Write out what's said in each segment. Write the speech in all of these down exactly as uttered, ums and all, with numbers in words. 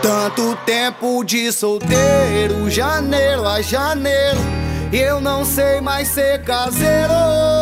Tanto tempo de solteiro, janeiro a janeiro, eu não sei mais ser caseiro.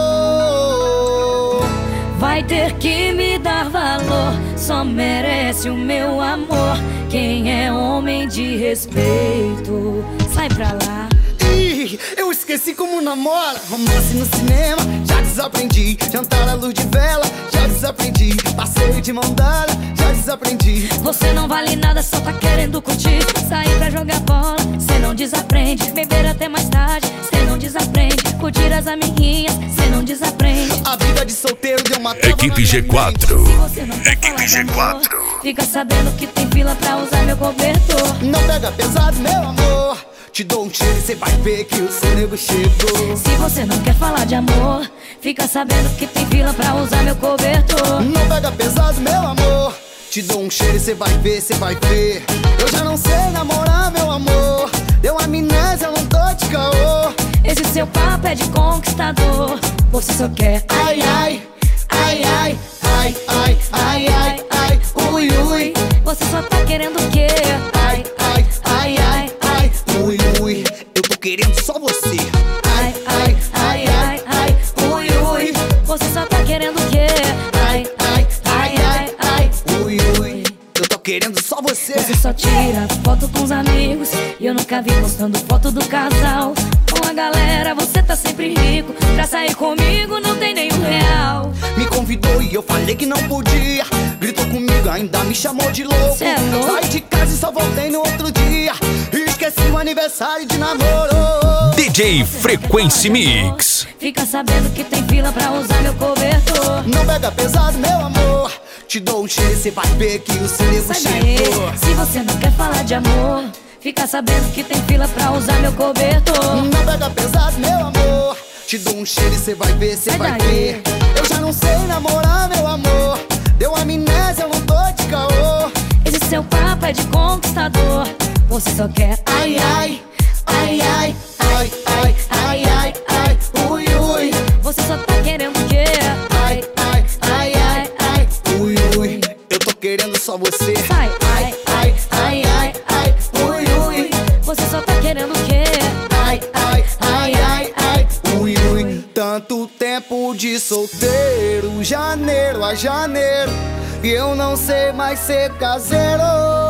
Vai ter que me dar valor, só merece o meu amor quem é homem de respeito. Sai pra lá. Ih, eu esqueci como namora. Romance no cinema, já desaprendi. Jantar à luz de vela, já desaprendi. Passeio de mão dada, já desaprendi. Você não vale nada, só tá querendo curtir. Sair pra jogar bola, cê não desaprende. Beber até mais tarde, cê não desaprende. Curtir as amiguinhas, cê não desaprende. A vida de solteiro deu uma trava. Equipe G quatro. Se você não quer Equipe falar de G quatro. amor, fica sabendo que tem fila pra usar meu cobertor. Não pega pesado, meu amor. Te dou um cheiro e cê vai ver que o seu nego chegou. Se você não quer falar de amor, fica sabendo que tem fila pra usar meu cobertor. Não pega pesado, meu amor. Te dou um cheiro e cê vai ver, cê vai ver. Eu já não sei namorar, meu amor. Deu amnésia, eu não tô de caô. Esse seu papo é de conquistador. Você só quer Ai, ai, ai, ai, ai, ai, ai, ai, ai, ui, ui. Você só tá querendo o quê? Ai, ai, ai, ai, ai, ui, ui. Eu tô querendo só você. Ai, ai, ai, ai, ai, ui, ui. Você só tá querendo o quê? Ai, ai, ai, ai, ai, ui, ui. Eu tô querendo só você. Você só tira foto com os amigos e eu nunca vi postando foto do casal. Com a galera você tá sempre rico. Pra sair comigo não tem nenhum real. Me convidou e eu falei que não podia. Gritou comigo, ainda me chamou de louco. Cê é louco? Saí de casa e só voltei no outro dia. Esqueci o aniversário de namoro. D J Frequência Mix. Fica sabendo que tem fila pra usar meu cobertor. Não pega pesado, meu amor. Te dou um cheiro e cê vai ver que o seu nego Sai daí, chegou. se você não quer falar de amor, fica sabendo que tem fila pra usar meu cobertor. Não pega pesado, meu amor. Te dou um cheiro e cê vai ver, cê Sai vai daí. ver. Eu já não sei namorar, meu amor. Deu amnésia, eu não tô de caô. Esse seu papo é de conquistador. Você só quer Ai, ai, ai, ai, ai, ai, ai, ai, ai, ui, ui. Você só tá querendo o quê? Ai, ai, ai, ai, ai, ui, ui. Eu tô querendo só você. Sai. Ai, ai, ai, ai, ai, ui, ui. Você só tá querendo o quê? Ai, ai, ai, ai, ai, ui, ui. Tanto tempo de solteiro, janeiro a janeiro, e eu não sei mais ser caseiro.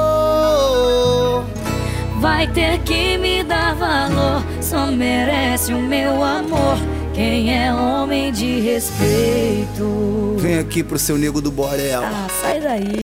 Vai ter que me dar valor, só merece o meu amor quem é homem de respeito. Vem aqui pro seu nego do bordel. Ah, sai daí.